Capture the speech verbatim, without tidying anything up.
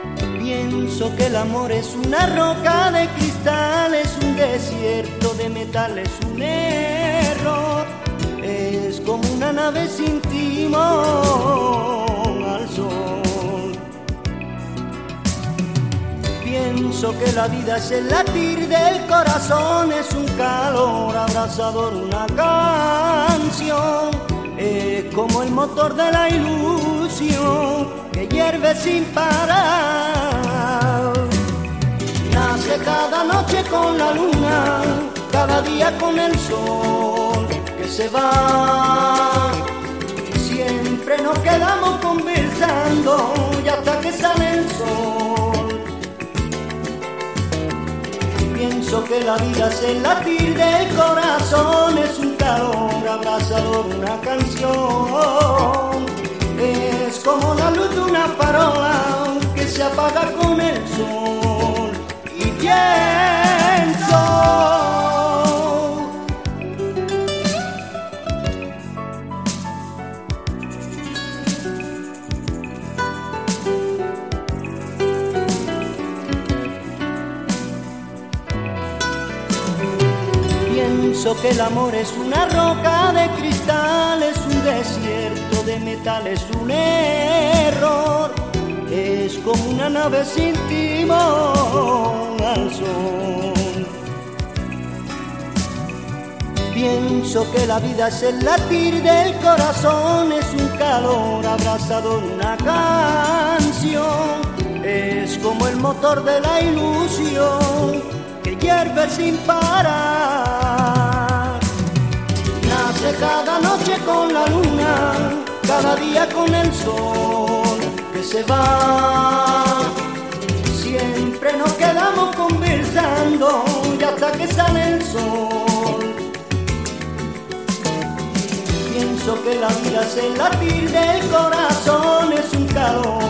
Pienso que el amor es una roca de cristal, es un desierto de metal, es un error. Es como una nave sin timón al sol. Pienso que la vida es el latir del corazón, es un calor abrasador, una canción. Es como el motor de la ilusión que hierve sin parar. Nace cada noche con la luna, cada día con el sol que se va. Siempre nos quedamos conversando y hasta que sale el sol. Pienso que la vida es el latir del corazón, es un calor abrasador, una canción. Es como la luz de una farola que se apaga con el sol. Y pienso Pienso que el amor es una roca de cristal, es un desierto de metal, es un error. Es como una nave sin timón al sol. Pienso que la vida es el latir del corazón, es un calor abrasador, una canción. Es como el motor de la ilusión que hierve sin parar. Nace cada noche con la luna, cada día con el sol que se va. Siempre nos quedamos conversando y hasta que sale el sol. Pienso que la vida es el latir del corazón, es un calor